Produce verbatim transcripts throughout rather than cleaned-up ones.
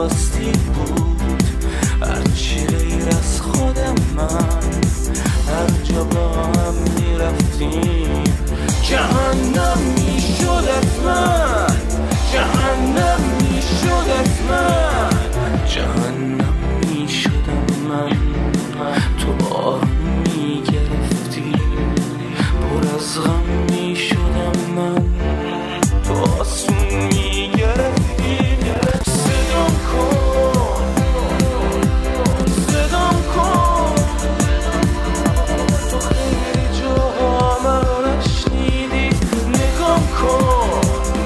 راستی بود، هرچی غیر از خودم من، هر جا با هم میرفتیم جهنم میشد از من، جهنم میشد از من، جهنم میشدم من. تو آروم میگرفتی، پر از غم میشدم من، تو آسون میگرفتی. صدام کن، صدام کن، تو خیلی جاها منو نشنیدی. نگام کن،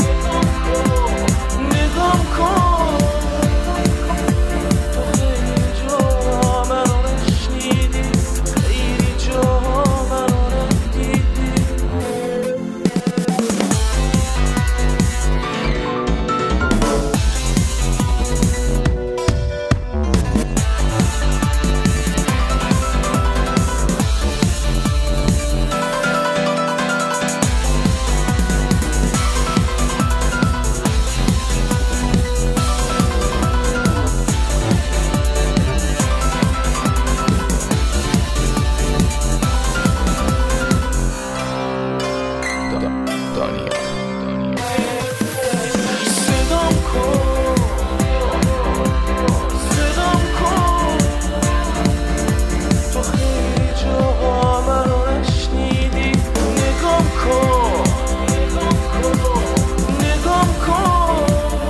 نگام کن، تو خیلی جاها منو نشنیدی، خیلی جاها منو ندیدی. صدام کن، صدام کن، تو خیلی جاها منو نشنیدی. نگام کن، نگام کن،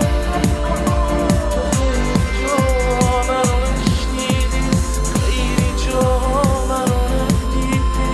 تو خیلی جاها منو نشنیدی، خیلی جاها منو ندیدی.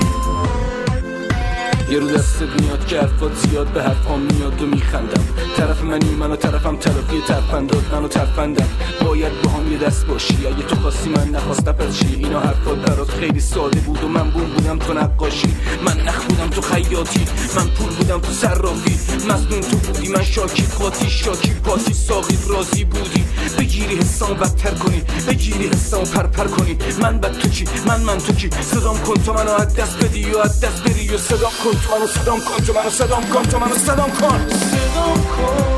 یه رو دستت میاد که حرفات زیاد به حرفام میاد و میخندم. طرف منی منو طرفم، تلافی ترفنداد منو ترفندم. باید با هم یه دست باشی، اگه تو خواستی من نخواستم پس چی؟ اینا حرفات برات خیلی ساده بود و من بوم بودم تو نقاشی، من نخ بودم تو خیاطی، من پول بودم تو صرافی، مظنون تو بودی من شاکی قاطی، شاکی پاتی ساقی راضی بودی. بگیری حسام بدتر کنی، بگیری حسام پرپر کنی. من بد تو کی، من من تو کی؟ صدام کن تو منو از دست بدی و از دست بری، و صدام کن تو منو، صدام کن تو منو، صدام کن تو منو، صدام کن. صدام کن،